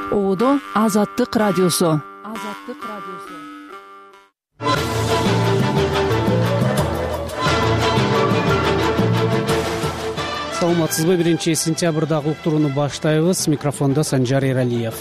Оодо Азаттык радиосу. Саламатсызбы, 1 сентябрдагы уктурууну баштайбыз. Микрофондо Санжар Эралиев.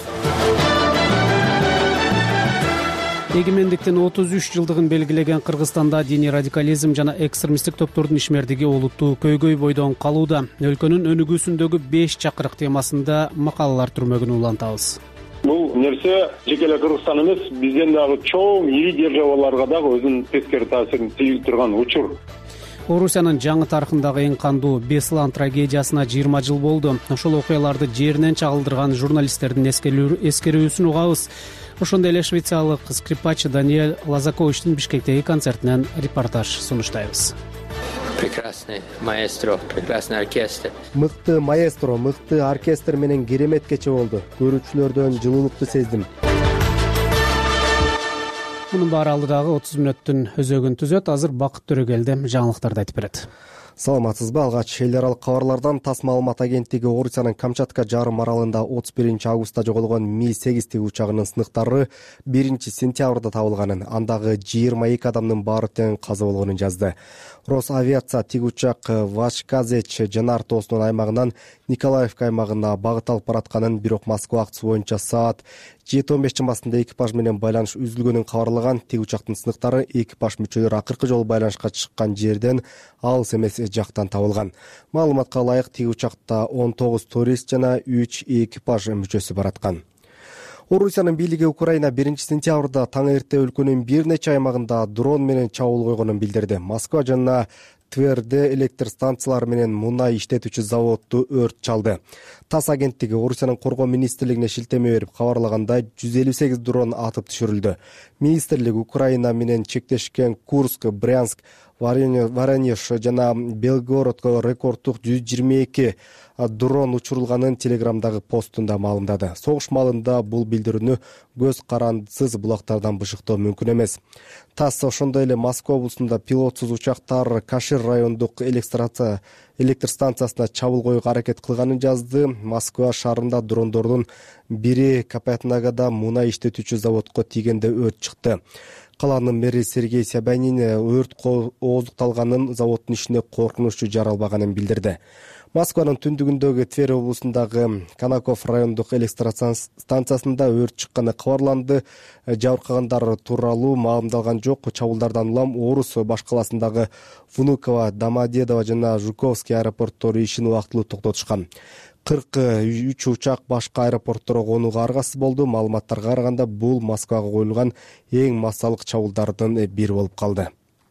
Эгемендиктин 33 жылдыгын белгилеген Кыргызстанда диний радикализм жана экстремисттик топтордун ишмердиги олуттуу көйгөй бойдон калууда. Өлкөнүн өнүгүүсүндөгү 5 чакырык темасында макалалар түрмөгүн улантабыз. Бул нерсе жеке эле Кыргызстан эмес, бизден дагы чоң ири державаларга дагы өзүнүн тескери таасирин тийгиз турган учур. Орусиянын жаңы тарыхындагы эң кандуу Беслан трагедиясына 20 жыл болду. Ошол окуяларды жеринен чагылдырган журналисттердин эскерүүсүн угабыз. Ошондой эле швейцариялык скрипач Даниэль Лазаковичтин Бишкектеги концертинен репортаж сунуштайбыз. Прекрасный маэстро, прекрасный оркестр. Мыкты маэстро, мыкты оркестр менен керемет кече болду. Көрүүчүлөрдөн жылуулукту сездим. Мунун баары алдыдагы 30 мүнөттүн өзөгүн түзөт. Азыр Бакыт Төрөгелди жаңылыктарды айтып берет. Саламатсызбы? Алгач эл аралык кабарлардан ТАСС маалымат агенттиги Орусиянын Камчатка жарым аралында 31 августта жоголгон Ми-8 тиги учагынын сыныктары 1 сентябрда табылганын, андагы 22 адамдын баары тең каза болгонун жазды. Росавиация тиги учак Вашказеч жанар тоосунун аймагынан Николаевка аймагына багыт алып баратканын, бирок Москва убакыты боюнча саат 7:15 чамасында экипаж менен байланыш үзүлгөнүн кабарлаган. Тиги учактын сыныктары экипаж мүчөлөрү акыркы жолу байланышка чыккан жерден алыс эмес жактан табылган. Маалыматка ылайык, тиги учакта 19 турист жана 3 экипаж мүчөсү бараткан. Орусиянын бийлиги Украина 1 сентябрда таң эрте өлкөнүн бир нече аймагында дрон менен чабуул койгонун билдирди. Москва жана Тверде электр станциялары менен мунай иштетүүчү заводду өрт чалды. ТАСС агенттиги Орусиянын коргоо министрлигине шилтеме берип кабарлагандай, 158 дрон атып түшүрүлдү. Министрлик Украина менен чектешкен Курск, Брянск, Воронеж жана Белгородко рекордтук 122 дрон учурулганын телеграмдагы постунда маалымдады. Согуш маалында бул билдирүүнү көз карандысыз булактардан бышыктоо мүмкүн эмес. ТАСС ошондой эле Москва облусунда пилотсуз учактар Кашир райондук электр станциясына чабуул коюуга аракет кылганын жазды. Москва шаарында дрондордун бири Капятнагада мунай иштетүүчү заводко тийгенде өрт чыкты. Каланын мэри Сергей Собянин өрт ооздукталганын, заводдун ишине коркунучу жаралбаганын билдирди. Москванын түндүгүндөгү Тверь облусундагы Канаков райондук электр станциясында өрт чыкканы кабарланды. Жабыркагандар тууралуу маалымдалган жок. Чабуулдардан улам Орус баш каласындагы Внуково, Домодедово жана Жуковский аэропорттору ишин убактылуу токтотушкан. 43 учак башка аэропортторго конууга аргасыз болду. Маалыматтарга караганда, бул Москвага коюлган эң массалык чабуулдардын бири болуп калды.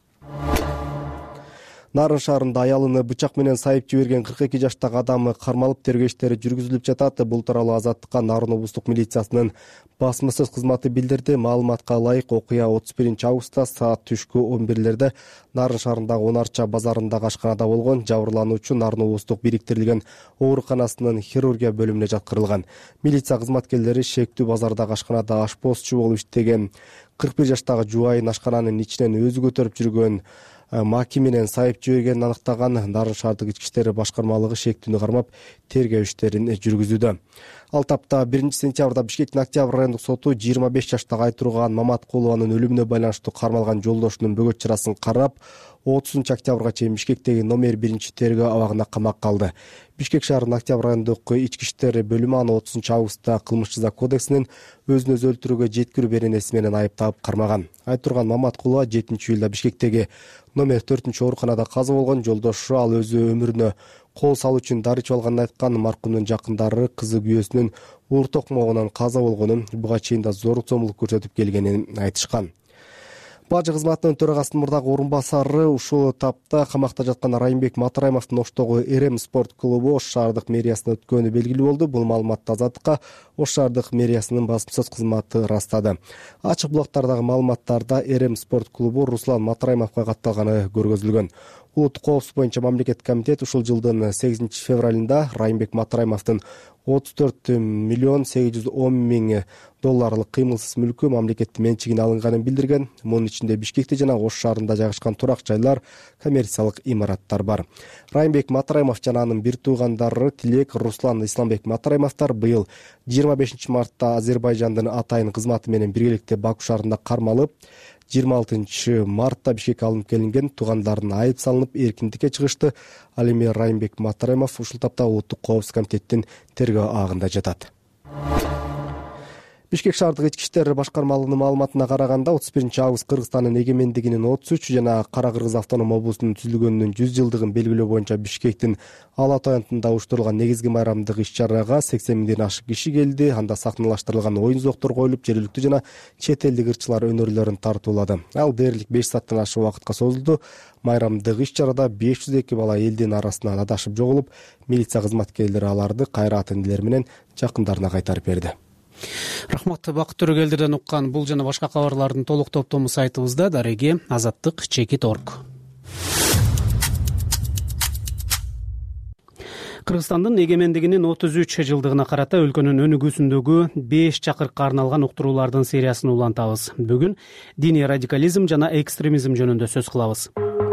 Нарын шаарында аялыны бычак менен сайып жиберген 42 жаштагы адам кармалып, тергөө иштери жүргүзүлүп жатат. Бул тууралуу Азаттыкка Нарын облустук милициясынын басмасыз кызматы билдирди. Маалыматка ылайык, окуя 31 августта саат түшкү 11-лерде Нарын шаарындагы Онарча базарындагы ашканада болгон. Жабырлануучу Нарын облустук бириктирилген ооруканасынын хирургия бөлүмүнө жаткырылган. Милиция кызматкерлери шектүү базардагы ашканада ашпозчу болуп иштеген 41 жаштагы жубайын ашкананын ичинен өзү көтөрүп жүргөн маки менен сайып жибергенин аныктаган. Нарын шаардык ички иштер башкармалыгы шектүүнү кармап, тергөө иштерин жүргүзүүдө. Ал тапта 1 сентябрда Бишкектин Октябрь райондук соту 25 жаштагы Айтурган Маматкулованын өлүмүнө байланыштуу кармалган жолдошунун бөгөт чарасын карап, 30 октябрга чейин Бишкектеги номер 1 тергөө абагына камакка алды. Бишкек шаарынын Октябрь райондук ички иштер бөлүмү аны 30 августта кылмыш жаза кодексинин өзүн өзү өлтүрүүгө жеткирүү беренеси менен айыптап кармаган. Айтурган Маматкулова 7-июлда Бишкектеги номер 4 ооруканада каза болгон. Жолдошу ал өзү өмүрүнө кол салуу үчүн дары ичип алганын айткан. Маркумдун жакындары кызы күйөөсүнүн уур токмогунан каза болгонун, буга чейин да зорлук зомбулук көрсөтүп келгенин айтышкан. Бажы кызматынын төрагасынын мурдагы орун басары ушул тапта камакта жаткан Райымбек Матраимовдун Оштогу Эрем спорт клубу Ош шаардык мэриясына өткөнү белгилүү болду. Бул маалыматты Азаттыкка Ош шаардык мэриясынын басмасыз кызматы ырастады. Ачык булактардагы маалыматтарда Эрем спорт клубу Руслан Матраимовго катталганы көргөзүлгөн. Улуттук коопсуздук боюнча мамлекеттик комитет ушул жылдын 8 февралында Райымбек Матраимовдун 34,810,000 долларлык кыймылсыз мүлкү мамлекеттин менчигине алынганын билдирген. Мунун ичинде Бишкекте жана Ош шаарында жайгашкан турак жайлар, коммерциялык имараттар бар. Райымбек Матраимов жана анын бир туугандары Тилек, Руслан, Исламбек Матраимовдор быйыл 25 мартта Азербайжандын атайын кызматы менен биргеликте Баку шаарында кармалып, 26 мартта Бишкекке алынып келинген. Туугандарына айып салынып эркиндикке чыгышты. Ал эми Райымбек Матраимов ушул тапта Улуттук коопсуздук комитеттин тергөө агында жатат. Бишкек шаардык ички иштер башкармалыгынын маалыматына караганда 31 август Кыргызстандын эгемендигинин 33 жана Кара Кыргыз автоном облусунун түзүлгөнүнүн 100 жылдыгын белгилөө боюнча Бишкектин Ала-Ата районунда уюштурулган негизги майрамдык иш-чарага 80 миңден ашык киши келди. Анда сахналаштырылган оюн-зооктор коюлуп, жергиликтүү жана чет элдик ырчылар өнөрлөрүн тартуулады. Ал дээрлик 5 сааттан ашык убакытка созулду. Майрамдык иш-чарада 502 бала элдин арасынан адашып жоголуп, милиция кызматкерлери аларды кайра ата-энелери менен жакындарына кайтарып берди. Рахмат. Бакыт Төрөгелдирден уккан бул жана башка кабарлардын толук топтому сайтыбызда дареги azаттык.org. Кыргызстандын эгемендигинин 33 жылдыгына карата өлкөнүн өнүгүүсүндөгү 5 чакырыкка арналган уктуруулардын сериясын улантабыз. Бүгүн диний радикализм жана экстремизм жөнүндө сөз кылабыз.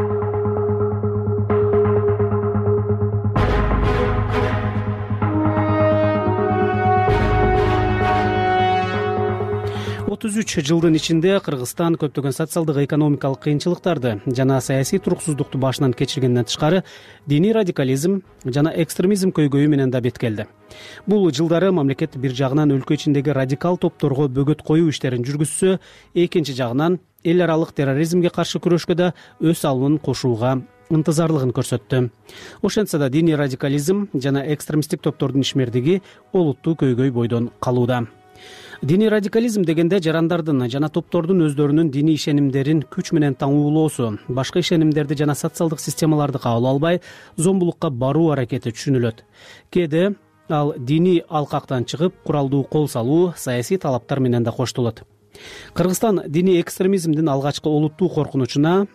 Жылдын ичинде Кыргызстан көптөгөн социалдык экономикалык кыйынчылыктарды жана саясий туруксуздукту башынан кечиргенден тышкары диний радикализм жана экстремизм көйгөйү менен да беткелди. Бул жылдары мамлекет бир жагынан өлкө ичиндеги радикал топторго бөгөт коюу иштерин жүргүзсө, экинчи жагынан эл аралык терроризмге каршы күрөшкө да өз салымын кошууга ынтызарлыгын көрсөттү. Ошентсе да диний радикализм жана экстремисттик топтордун ишмердиги олуттуу көйгөй бойдон калууда. Диний радикализм дегенде жарандардын жана топтордун өздөрүнүн диний ишенимдерин күч менен таңуулоосу, башка ишенимдерди жана социалдык системаларды кабыл албай, зомбулукка баруу аракети түшүнүлөт. Кээде ал диний алкактан чыгып, куралдуу кол салуу, саясий талаптар менен да коштолот. Кыргызстан диний экстремизмдин алгачкы олуттуу коркунучуна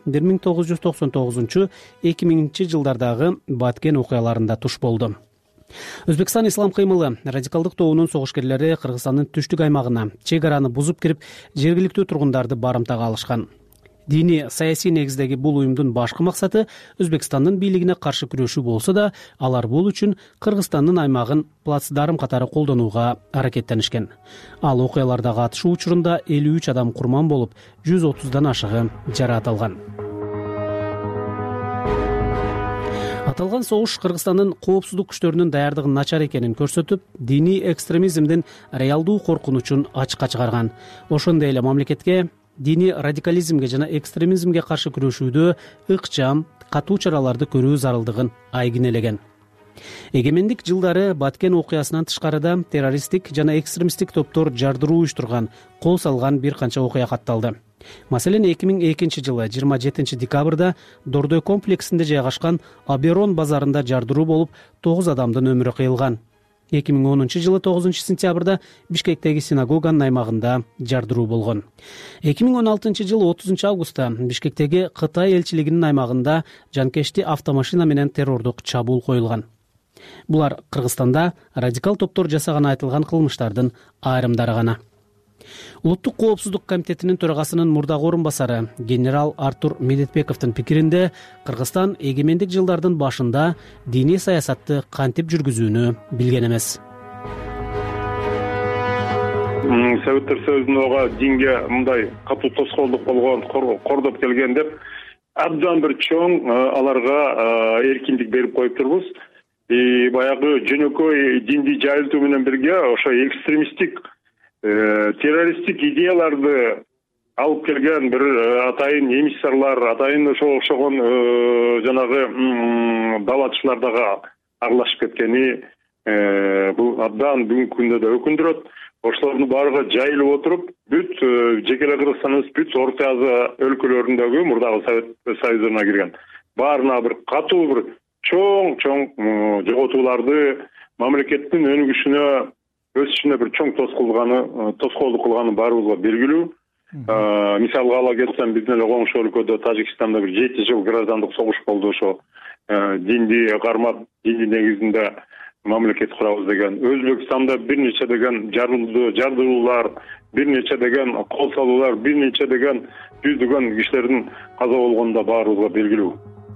1999-2000 жылдардагы Баткен окуяларында туш болду. Өзбекстан ислам кыймылы радикалдык тобунун согушкерлери Кыргызстандын түштүк аймагына чек араны бузуп кирип, жергиликтүү тургундарды барымтага алышкан. Диний саясий негиздеги бул уюмдун башкы максаты Өзбекстандын бийлигине каршы күрөшүү болсо да, алар бул үчүн Кыргызстандын аймагын плацдарм катары колдонууга аракеттенишкен. Ал окуялардагы атышуу учурунда 53 адам курман болуп, 130дан ашыгы жараат алган. Аталган согуш Кыргызстандын коопсуздук күчтөрүнүн даярдыгын начар экенин көрсөтүп, диний экстремизмдин реалдуу коркунучун ачыкка чыгарган. Ошондой эле мамлекетке диний радикализмге жана экстремизмге каршы күрөшүүдө ыкчам, катуу чараларды көрүү зарылдыгын айгинелеген. Эгемендик жылдары Баткен окуясынан тышкарыда террористтик жана экстремисттик топтор жардыруу уюштурган, кол салган бир канча окуя катталды. Маселен, 2002 жылы 27 декабрда Дордой комплексинде жайгашкан Аберон базарында жардыруу болуп, 9 адамдын өмүрү кыйылган. 2010 жылы 9 сентябрда Бишкектеги синагоганын аймагында жардыруу болгон. 2016 жылы 30 августта Бишкектеги Кытай элчилигинин аймагында жанкечти автомашина менен террордук чабуул коюлган. Булар Кыргызстанда радикал топтор жасаган айтылган кылмыштардын айрымдары гана. Улуттук коопсуздук комитетинин төрагасынын мурдагы орун басары генерал Артур Медетбековдун пикиринде, Кыргызстан эгемендик жылдардын башында диний саясатты кантип жүргүзүүнү билген эмес. Советтер Союзунда динге мындай катуу тоскоолдук болгон, кордоп келген деп, абдан бир чоң аларга эркиндик берип коюп турбуз. Баягы жөнөкөй динди жайылтуу менен бирге ошо экстремисттик террористтик идеяларды алып келген бир атайын эмиссарлар, атайын ошо окшогон жанагы даватчылар дагы аралашып кеткени бул абдан бүгүнкү күндө да өкүндүрөт. Ошолордун баарыга жайылып отуруп, бүт жеке эле Кыргызстандын бүт Орто Азия өлкөлөрүндөгү мурдагы Совет Союзуна кирген баарына бир катуу бир чоң жоготууларды, мамлекеттин өнүгүшүнө, өсүшүнө бир чоң тоскоолдук кылганы баарыбызга белгилүү. Мисалга ала кетсем, биздин эле коңшу өлкөдө Тажикстанда бир 7 жыл граждандык согуш болду. Ошо динди кармап, диндин негизинде мамлекет курабыз деген. Өзбекстанда бир нече деген жардыруулар, бир нече деген кол салуулар, бир нече деген жүздөгөн кишилердин каза болгону да баарыбызга белгилүү.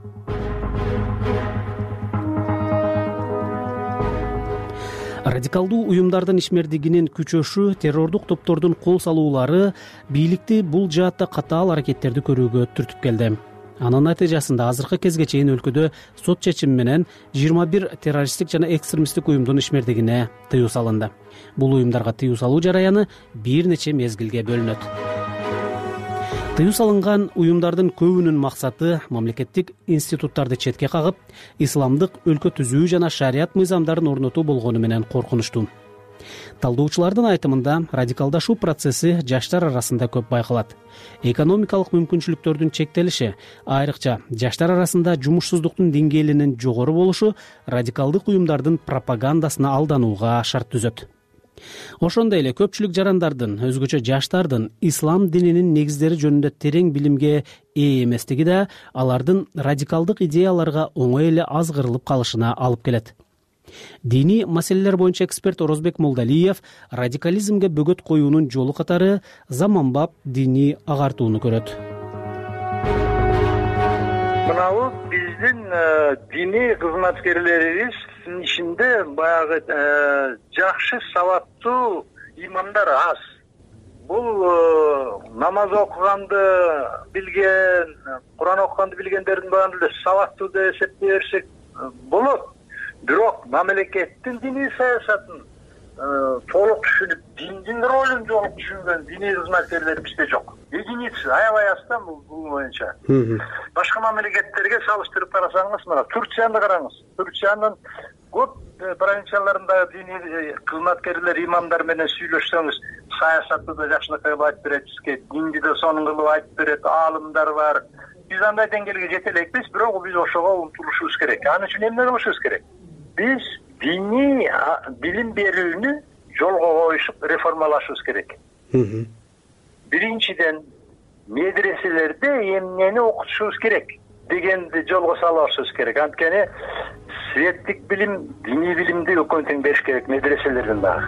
Радикалдуу уюмдардын ишмердигинин күчөшү, террордук топтордун кол салуулары бийликти бул жаатта катаал аракеттерди көрүүгө түртүп келди. Анын натыйжасында азыркы кезге чейин өлкөдө сот чечими менен 21 террористтик жана экстремисттик уюмдун ишмердигине тыюу салынды. Бул уюмдарга тыюу салуу жараяны бир нече мезгилге бөлүнөт. Тыюу салынган уюмдардын көбүнүн максаты мамлекеттик институттарды четке кагып, исламдык өлкө түзүү жана шарият мыйзамдарын орнотуу болгону менен коркунучтуу. Талдоочулардын айтымында радикалдашуу процесси жаштар арасында көп байкалат. Экономикалык мүмкүнчүлүктөрдүн чектелиши, айрыкча жаштар арасында жумушсуздуктун деңгээлинин жогору болушу радикалдык уюмдардын пропагандасына алданууга шарт түзөт. Ошондой эле көпчүлүк жарандардын, өзгөчө жаштардын ислам дининин негиздери жөнүндө терең билимге ээ эместиги да алардын радикалдык идеяларга оңой эле азгырылып калышына алып келет. Диний маселелер боюнча эксперт Орозбек Молдалиев радикализмге бөгөт коюунун жолу катары заманбап диний агартууну көрөт. Мынабу биздин диний кызматкерлерибиздин ичинде баягы жакшы сабаттуу имамдар аз. Бул намаз окуганды билген, Куран окуганды билгендердин баарын эле сабаттуу деп эсептей берсек болот. Бирок мамлекеттин диний саясатын толук түшүнүп, диндин ролун толук түшүнгөн диний кызматкерлер бизде жок. Единица, аябай аздан бул боюнча. Башка мамлекеттерге салыштырып карасаңыз, мына Турцияны караңыз. Турциянын көп провинцияларында диний кызматкерлер, имамдар менен сүйлөшсөңүз, саясатты да жакшынакай кылып айтып берет бизге, динди да сонун кылып айтып берет, аалымдар бар. Биз андай деңгээлге жете элекпиз, бирок биз ошого умтулушубуз керек. Анын үчүн эмне кылышыбыз керек? Биз диний билим берүүнү жолго коюшуп реформалашыбыз керек. Биринчиден медреселерде эмнени окутушубуз керек дегенди жолго салышыбыз керек. Анткени светтик билим, диний билимди өкмөт тең бериш керек медреселердин дагы.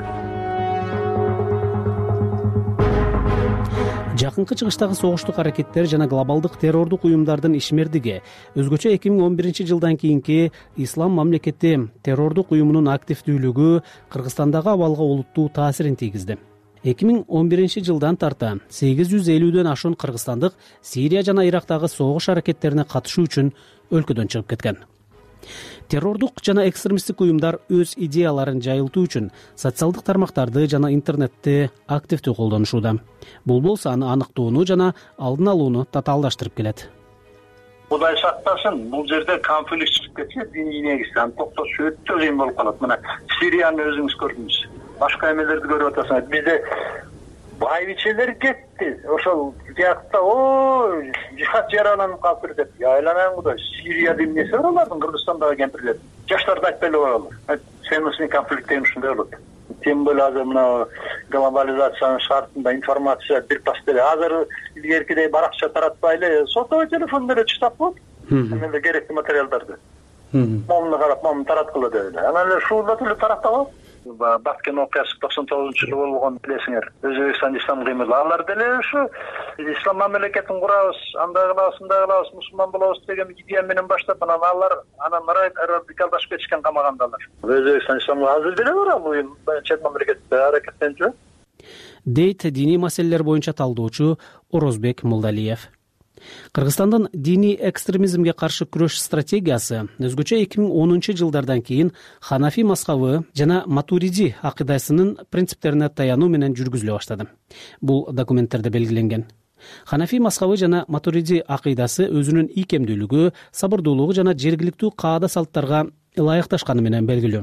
Жакынкы чыгыштагы согуштук аракеттер жана глобалдык террордук уюмдардын ишмердиги, өзгөчө 2011 жылдан кийинки ислам мамлекети террордук уюмунун активдүүлүгү Кыргызстандагы абалга олуттуу таасирин тийгизди. 2011 жылдан тарта 850дөн ашуун кыргызстандык Сирия жана Ирактагы согуш аракеттерине катышуу үчүн өлкөдөн чыгып кеткен. Террордук жана экстремисттик уюмдар өз идеяларын жайылтуу үчүн социалдык тармактарды жана интернетти активдүү колдонушууда. Бул болсо аны аныктоону жана алдын алууну татаалдаштырып келет. Кудай сактасын, бул жерде конфликт чыгып кетсе, диний негизде аны токтотуш өтө кыйын болуп калат. Мына Сирияны өзүңүз көрдүңүз. Башка эмелерди көрүп атасыңар. Бизде байбичелер кетти. Ошол жакта жихад жарананып калыптыр деп. Айланам Кудай, Сирияда эмнеси бар алардын, Кыргызстандагы кемпирлер. Жаштарды айтпай эле коелу. Ценностный конфликт деген ушундай болот. Тем более азыр мына глобализациянын шартында информация бир пас деле. Азыр илгеркидей баракча таратпай эле сотовый телефон менен чыктап коет. Эмне керектүү материалдарды. Момуну карап, момуну тараткыла деп эле. Анан эле шуулдап эле тараттап алат. Баткен окуясы 99-жылы болгон билесиңер. Өзбекстан ислам кыймылы. Алар деле ушу ислам мамлекетин курабыз, андай кылабыз, мусулман болобуз деген идея менен баштап, алар радикалдашып кетишкен, камагандалар. Өзбекстан исламы азыр деле бар, бул чет мамлекетте аракеттенип жүрөт. Дейт диний маселелер боюнча талдоочу Орозбек Молдалиев. Кыргызстандын диний экстремизмге каршы күрөш стратегиясы өзгөчө 2010 жылдардан кийин Ханафи мазхабы жана Матуриди акыйдасынын принциптерине таянуу менен жүргүзүлө баштады. Бул документтерде белгиленген. Ханафи мазхабы жана Матуриди акыйдасы өзүнүн ийкемдүүлүгү, сабырдуулугу жана жергиликтүү каада салттарга ылайыкташканы менен белгилүү.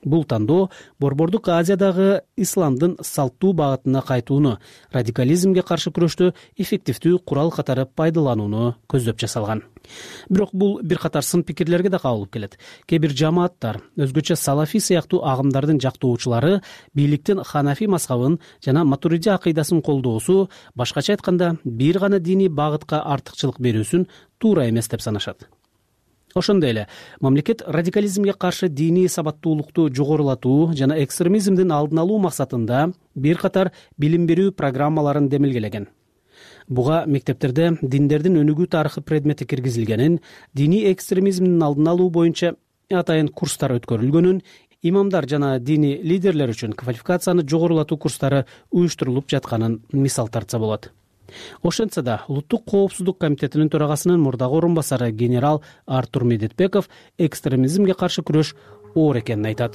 Бул тандоо Борбордук Азиядагы исламдын салттуу багытына кайтууну, радикализмге каршы күрөштө эффективдүү курал катары пайдаланууну көздөп жасалган. Бирок бул бир катар сын пикирлерге да кабылып келет. Кээ бир жамааттар, өзгөчө салафи сыяктуу агымдардын жактоочулары бийликтин ханафи мазхабын жана матуриди акыйдасын колдоосу, башкача айтканда, бир гана диний багытка артыкчылык берүүсүн туура эмес деп санашат. Ошондой эле мамлекет радикализмге каршы диний сабаттуулукту жогорулатуу жана экстремизмдин алдын алуу максатында бир катар билим берүү программаларын демилгелеген. Буга мектептерде диндердин өнүгүү тарыхы предмети киргизилгенин, диний экстремизмдин алдын алуу боюнча атайын курстар өткөрүлгөнүн, имамдар жана диний лидерлер үчүн квалификацияны жогорулатуу курстары уюштурулуп жатканын мисал тартса болот. Ошентсе да Улуттук коопсуздук комитетинин төрагасынын мурдагы орун басары генерал Артур Медетбеков экстремизмге каршы күрөш оор экенин айтат.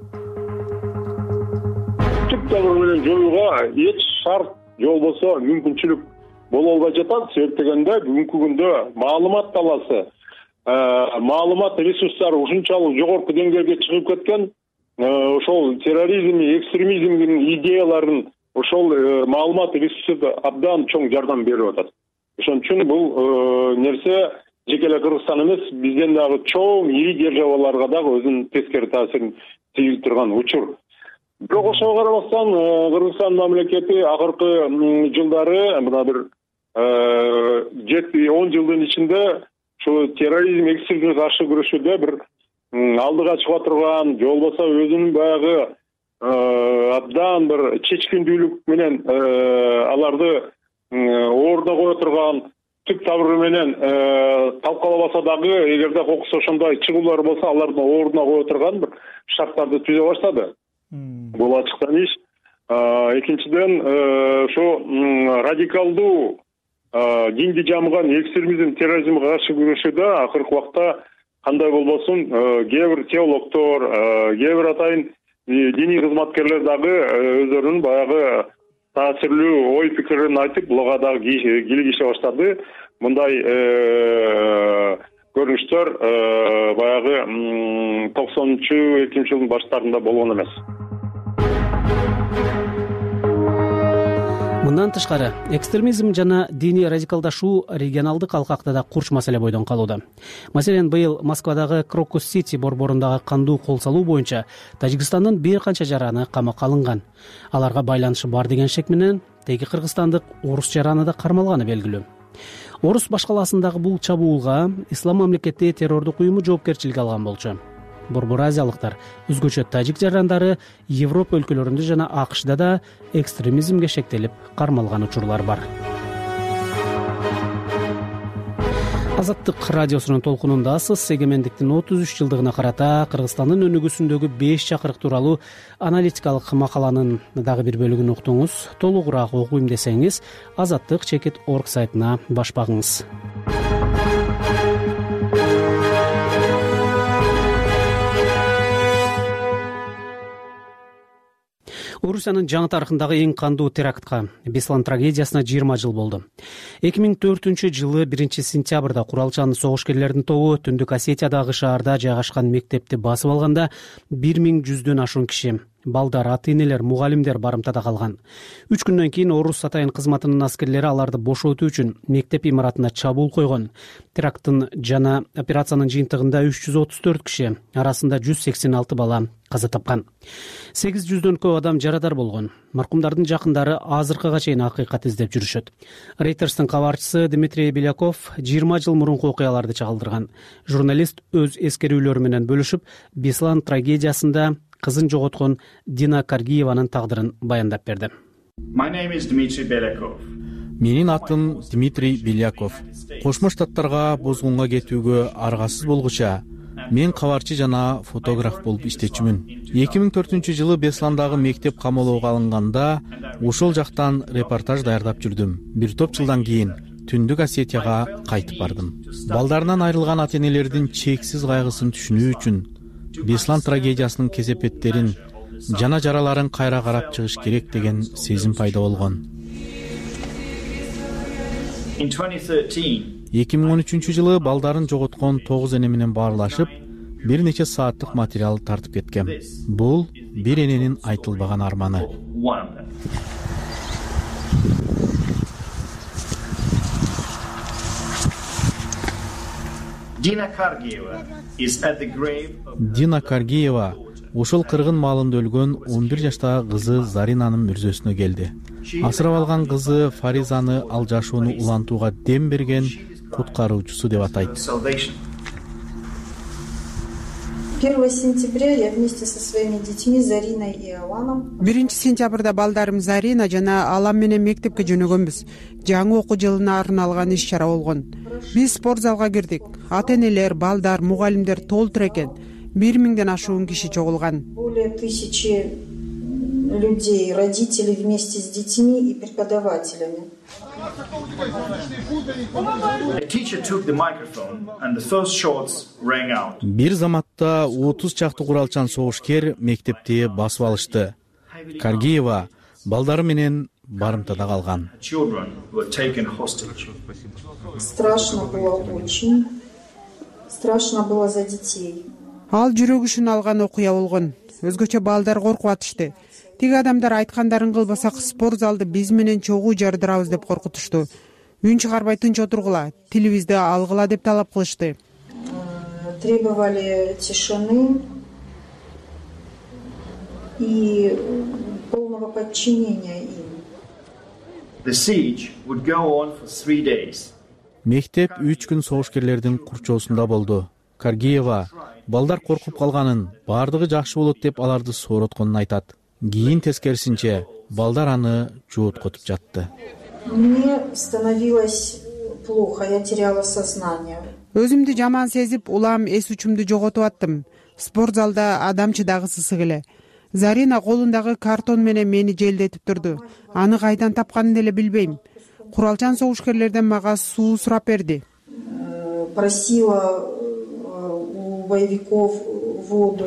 Түп тамыры менен жоюуга эч шарт болбосо мүмкүнчүлүк боло албай жатат. Себеп дегенде бүгүнкү күндө маалымат талаасы, маалымат ресурстары ушунчалык жогорку деңгээлге чыгып кеткен, ошол терроризм, экстремизмдин идеяларын ошол маалымат ресурсу абдан чоң жардам берип атат. Ошон үчүн бул нерсе жеке эле Кыргызстан эмес, бизден дагы чоң ири державаларга дагы өзүнүн тескери таасирин тийгизип турган учур. Бирок ошого карабастан Кыргызстан мамлекети акыркы жылдары мына бир 7-10 жылдын ичинде ушу терроризм, экстремизмге каршы күрөшүүдө бир алдыга чыга турган, же болбосо өзүнүн баягы абдан бир чечкиндүүлүк менен аларды ордуна кое турган, түп табыры менен талкалабаса дагы, эгерде кокусу ошондой чыгуулар болсо, алардын ордуна кое турган бир шарттарды түзө баштады. Бул ачыктан иш. Экинчиден, ошо радикалдуу динди жамыган экстремизм, терроризмге каршы күрөшүүдө акыркы убакта кандай болбосун, кээ бир теологдор, кээ бир атайын диний кызматкерлер дагы өздөрүнүн баягы таасирлүү ой пикирин айтып, буга дагы кийлигише баштады. Мындай көрүнүштөр баягы 90-2000 жылдын баштарында болгон эмес. Мындан тышкары, экстремизм жана диний радикалдашуу регионалдык алкакта да курч маселе бойдон калууда. Маселен, быйыл Москвадагы Крокус-Сити борборундагы кандуу кол салуу боюнча Тажикстандын бир канча жараны камакка алынган. Аларга байланышы бар деген шек менен теги кыргызстандык орус жараны да кармалганы белгилүү. Орус башкаласындагы бул чабуулга ислам мамлекети террордук уюму жоопкерчиликке алган болчу. Борбор азиялыктар, өзгөчө тажик жарандары Европа өлкөлөрүндө жана АКШда да экстремизмге шектелип кармалган учурлар бар. Азаттык радиосунун толкунундасыз. Эгемендиктин 33 жылдыгына карата Кыргызстандын өнүгүүсүндөгү 5 чакырык тууралуу аналитикалык макаланын дагы бир бөлүгүн уктуңуз. Толугураак окуйм десеңиз, azattik.org сайтына баш багыңыз. Орусиянын жаңы тарыхындагы эң кандуу терактка, Беслан трагедиясына 20 жыл болду. 2004 жылы 1 сентябрда куралчан согушкерлердин тобу Түндүк Осетиядагы шаарда жайгашкан мектепти басып алганда 1100дөн ашуун киши, балдар, ата-энелер, мугалимдер барымтада калган. 3 күндөн кийин орус атайын кызматынын аскерлери аларды бошотуу үчүн мектеп имаратына чабуул койгон. Теракттын жана операциянын жыйынтыгында 334 киши, арасында 186 бала каза тапкан. 800дөн көп адам жарадар болгон. Маркумдардын жакындары азыркыга чейин акыйкат издеп жүрүшөт. Рейтерстин кабарчысы Дмитрий Беляков 20 жыл мурунку окуяларды чагылдырган. Журналист өз эскерүүлөрү менен бөлүшүп, Беслан трагедиясында кызын жоготкон Дина Каргиеванын тагдырын баяндап берди. Менин атым Дмитрий Беляков. Кошмо Штаттарга бозгунга кетүүгө аргасыз болгуча мен кабарчы жана фотограф болуп иштечүмүн. 2004 жылы Бесландагы мектеп камоолоого алынганда ошол жактан репортаж даярдап жүрдүм. Бир топ жылдан кийин Түндүк Осетияга кайтып бардым. Балдарынан айрылган ата-энелердин чексиз кайгысын түшүнүү үчүн Беслан трагедиясынын кесепеттерин жана жараларын кайра карап чыгыш керек деген сезим пайда болгон. 2013 жылы балдарын жоготкон 9 эне менен баарлашып, бир нече сааттык материал тартып кеткем. Бул бир эненин айтылбаган арманы. Дина Каргиева ошол кыргын маалында өлгөн 11 жаштагы кызы Заринанын мүрзөсүнө келди. Асырап алган кызы Фаризаны ал жашоону улантууга дем берген куткаруучусу деп атайт. 1 сентября я вместе со своими детьми Зариной и Аланом. 1 сентябрда балдарым Зарина жана Алам менен мектепке жөнөгөнбүз. Жаңы окуу жылына арналган иш-чара болгон. Биз спорт залга кирдик. Ата-энелер, балдар, мугалимдер толтур экен. 1000ден ашуун киши чогулган. Более 1000 людей, родители вместе с детьми и преподавателями. Бир заматта 30 чакты куралчан согушкер мектепти басып алышты. Каргиева балдары менен барымтада калган. Страшно было очень. Страшно было за детей. Ал жүрөгүшүн алган окуя болгон. Өзгөчө балдар коркуп атышты. Тиги адамдар айткандарын кылбасак спорт залды биз менен чогуу жардырабыз деп коркутушту. Үн чыгарбай тынч отургула, тилибизди алгыла деп талап кылышты. Требовали тишины и полного подчинения им. The siege would go on for 3 days. Мектеп 3 күн согушкерлердин курчоосунда болду. Каргиева балдар коркуп калганын, бардыгы жакшы болот деп аларды соротконун айтат. Кийин тескерисинче балдар аны жууткотуп жатты. Мне становилось плохо, я теряла сознание. Өзүмдү жаман сезип, улам эс учумду жоготуп аттым. Спорт залда адам чыдагысысы келе. Зарина колундагы картон менен мени желдетип турду. Аны кайдан тапканын деле билбейм. Куралчан согушкерлерден мага суу сурап берди. Просила у боевиков воду.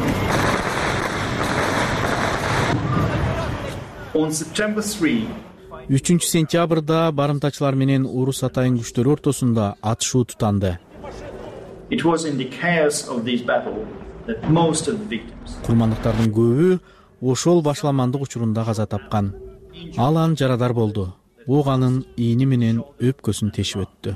On September 3, 3 сентябрда барымтачылар менен урус атайын күчтөр ортосунда атышуу тутанды. it was in the chaos of this battle that most of the victims. Курмандыктардын көбү ошол башаламандык учурунда каза тапкан. Ал анын жарадар болду. Ок анын ийни менен өпкөсүн тешип өттү.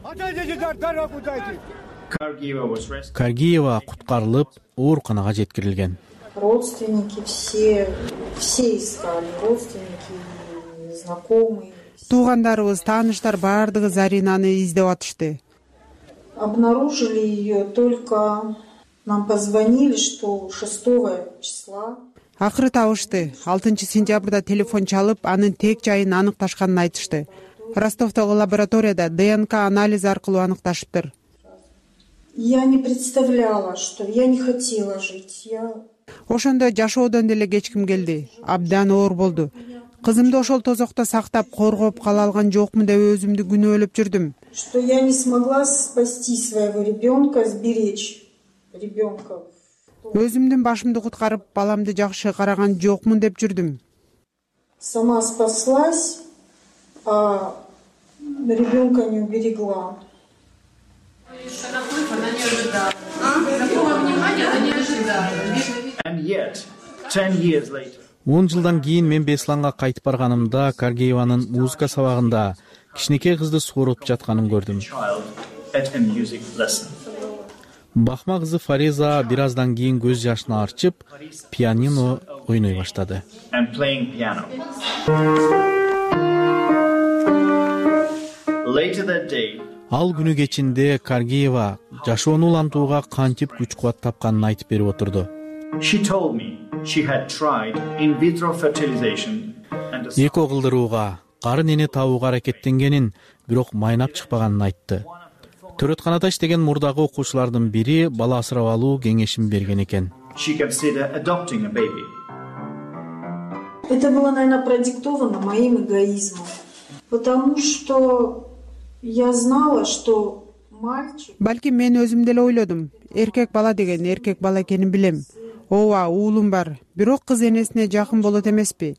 Каргиева куткарылып, ооруканага жеткирилген. Родственники все искали, родственники, знакомые. Туугандарыбыз, тааныштар бардыгы Заринаны издеп атышты. Обнаружили ее только, нам позвонили, что 6 числа. Акыры табышты. 6 сентябрда телефон чалып, анын тек жайын аныкташканын айтышты. Ростовдогу лабораторияда ДНК анализи аркылуу аныкташыптыр. Я не представляла, что я не хотела жить. Ошондо жашоодон деле кечким келди. Абдан оор болду. Кызымды ошол тозокто сактап, коргоп кала алган жокмун деп өзүмдү күнөөлөп жүрдүм. Что я не смогла спасти своего ребенка, сберечь ребенка. Өзүмдүн башымды куткарып, баламды жакшы караган жокмун деп жүрдүм. Сама спаслась, а ребенка не уберегла. And yet, 10 years later, 10 жылдан кийин мен Бесланга кайтып барганымда Каргиеванын музыка сабагында кичинекей кызды суурутуп жатканын көрдүм. child at a music lesson. Бахма кызы Фариза бир аздан кийин көз жашын арчып, пианино ойной баштады. And playing piano. Later that day, Ал күнү кечинде Каргиева жашоону улантууга кантип күч кубат тапканын айтып берип отурду. she told me she had tried in vitro fertilization and Эко кылдырууга, карын эне табууга аракеттенгенин, бирок майнап чыкпаганын айтты. Төрөтканада иштеген мурдагы окуучулардын бири бала асырап алуу кеңешин берген экен. she considered adopting a baby. Это было, наверное, продиктовано моим эгоизмом, потому что я знала, что мальчик. Балки мен өзүм деле ойлодум. Эркек бала деген эркек бала экенин билем. Ооба, уулум бар. Бирок кыз энесине жакын болот эмеспи?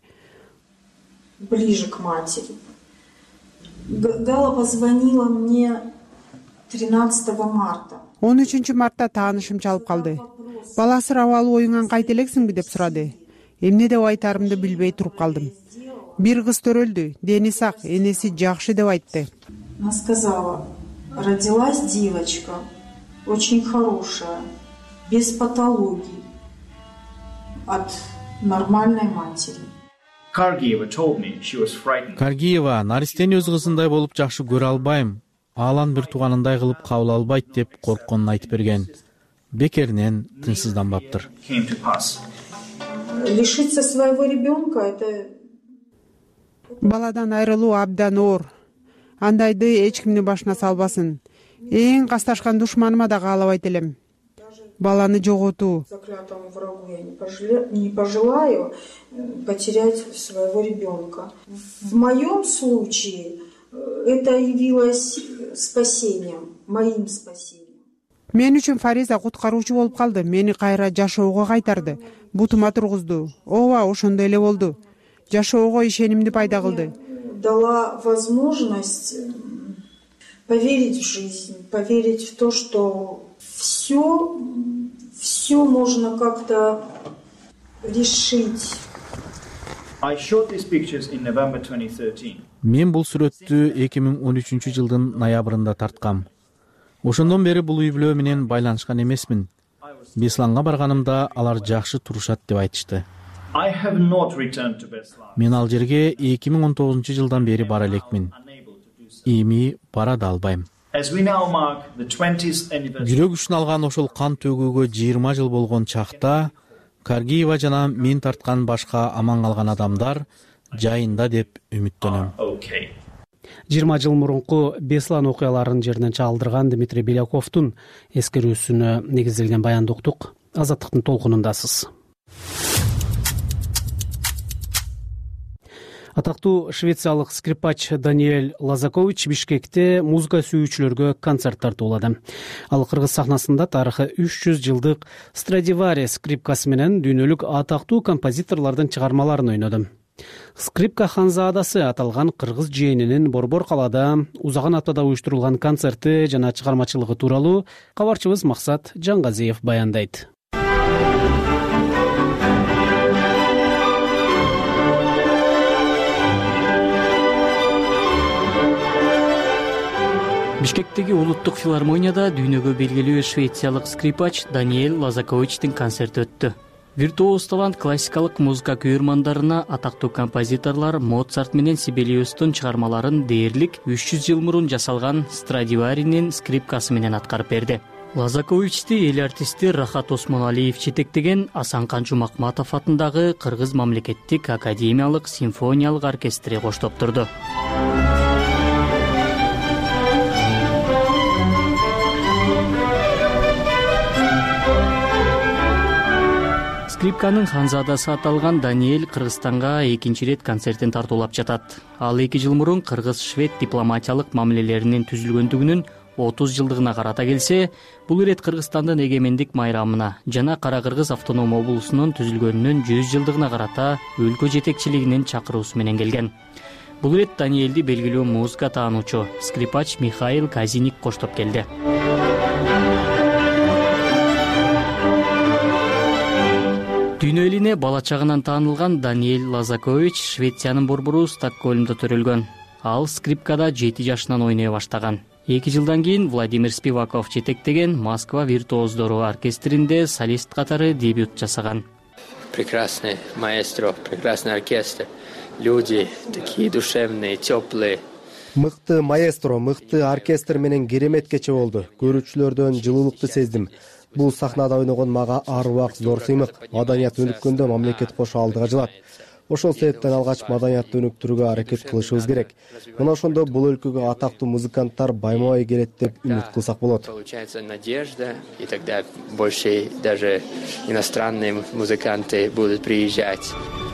Ближе к матери. Гала позвонила мне 13 марта. 13-мартта таанышым чалып калды. Бала сурап алып оюңан кайта элексиңби деп сурады. Эмне деп айтарымды билбей туруп калдым. Бир кыз төрөлдү, дени сак, энеси жакшы деп айтты. Она сказала: родилась девочка, очень хорошая, без патологий, от нормальной матери. Kargieva told me she was frightened. Каргиева наристени өз кызындай болуп жакшы көрө албайм, алан бир тууганындай кылып кабыл албайт деп коркконун айтып берген. Бекеринен тынчсызданбаптыр. Came to pass. Лишиться своего ребенка — это... Баладан айрылуу абдан оор. Андайды эч кимдин башына салбасын. Эң касташкан душманыма да каалабайт элем. Баланы жоготуу. Заклятому врагу я не пожелаю потерять своего ребенка. В моем случае это явилось спасением, моим спасением. Мен үчүн Фариза куткаруучу болуп калды. Мени кайра жашоого кайтарды. Бутума тургузду. Ооба, ошондой эле болду. Жашоого ишенимди пайда кылды. Дала возможность поверить в жизнь, поверить в то, что все можно как-то решить. I shot these pictures in November 2013. Мен бул сүрөттү 2013-жылдын ноябрында тарткам. Ошондон бери бул үй бүлө менен байланышкан эмесмин. Бесланга барганымда алар жакшы турушат деп айтышты. I have not returned to Beslan. Мен ал жерге 2019-жылдан бери бара элекмин. Эми бара да албайм. As we now mark the 20th anniversary. Жүрөк үчүн алган ошол кан төгүүгө 20 жыл болгон чакта Каргиева жана мен тарткан башка аман калган адамдар жайында деп үмүттөнөм. Okay. 20 жыл мурунку Беслан окуяларын жеринен чагылдырган Дмитрий Беляковдун эскерүүсүнө негизделген баянды уктук. Азаттыктын толкунундасыз. Атактуу швециялык скрипач Даниэль Лазакович Бишкекте музыка сүйүүчүлөргө концерт тартуулады. Ал кыргыз сахнасында тарыхы 300 жылдык Страдивари скрипкасы менен дүйнөлүк атактуу композиторлордун чыгармаларын ойноду. Скрипка ханзаадасы аталган кыргыз жээнинин Борбор калаада узаган аптада уюштурулган концерти жана чыгармачылыгы тууралуу кабарчыбыз Максат Жангазиев баяндайт. Бишкектеги улуттук филармонияда дүйнөгө белгилүү швециялык скрипач Даниэль Лазаковичтин концерти өттү. Виртуоз талант классикалык музыка күйөрмандарына атактуу композиторлор Моцарт менен Сибелиустун чыгармаларын дээрлик 300 жыл мурун жасалган Страдиваринин скрипкасы менен аткарып берди. Лазаковичти эл артисти Рахат Осмоналиев жетектеген Асанкан Жумакматов атындагы Кыргыз мамлекеттик академиялык симфониялык оркестри коштоп турду. Скрипканын ханзадасы аталган Даниэль Кыргызстанга экинчи рет концертин тартуулап жатат. Ал 2 жыл мурун кыргыз-швед дипломатиялык мамилелеринин түзүлгөндүгүнүн 30 жылдыгына карата келсе, бул ирет Кыргызстандын эгемендик майрамына жана Кара Кыргыз автоном облусунун түзүлгөнүнүн 100 жылдыгына карата өлкө жетекчилигинин чакыруусу менен келген. Бул ирет Даниэльди белгилүү музыка таануучу скрипач Михаил Казиник коштоп келди. Дүйнө элине бала чагынан таанылган Даниэль Лазакович Швециянын борбору Стокгольмдо төрөлгөн. Ал скрипкада 7 жашынан ойной баштаган. 2 жылдан кийин Владимир Спиваков жетектеген Москва виртуоздору оркестринде солист катары дебют жасаган. Прекрасный маэстро, прекрасный оркестр. Люди такие душевные, теплые. Мыкты маэстро, мыкты оркестр менен керемет кече болду. Көрүүчүлөрдөн жылуулукту сездим. Бул сахнада ойногон мага ар убак зор сыймык. Маданият өнүккөндө мамлекет кошо алдыга жылат. Ошол себептен алгач маданиятты өнүктүрүүгө аракет кылышыбыз керек. Мына ошондо бул өлкөгө атактуу музыканттар байма-бай келет деп үмүт кылсак болот. Получается надежда, и тогда больше даже иностранные музыканты будут приезжать.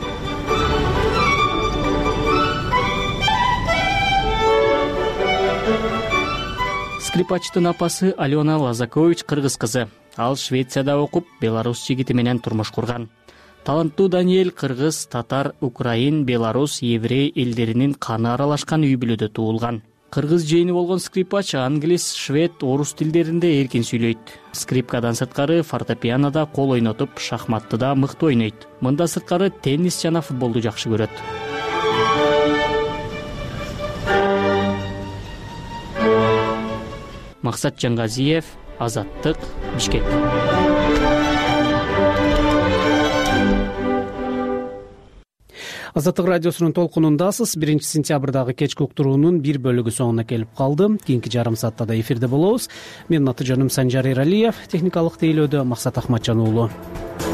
Скрипачтын апасы Алена Лазакович кыргыз кызы. Ал Швецияда окуп, Беларус жигити менен турмуш курган. Таланттуу Даниэль кыргыз, татар, украин, беларус, еврей элдеринин каны аралашкан үй бүлөдө туулган. кыргыз жээни болгон скрипач англис, швед, орус тилдеринде эркин сүйлөйт. Скрипкадан сырткары фортепианода кол ойнотуп, шахматты да мыкты ойнойт. Мындан сырткары теннис жана футболду жакшы көрөт. Максат Жангазиев, Азаттык, Бишкек. Азаттык радиосунун толкунундасыз. 1 сентябрдагы кечки уктуруунун бир бөлүгү соңуна келип калды. Кийинки жарым саатта да эфирде болобуз. Менин аты жөнүм Санжар Эралиев, техникалык тейлөөдө Максат Ахматжан уулу.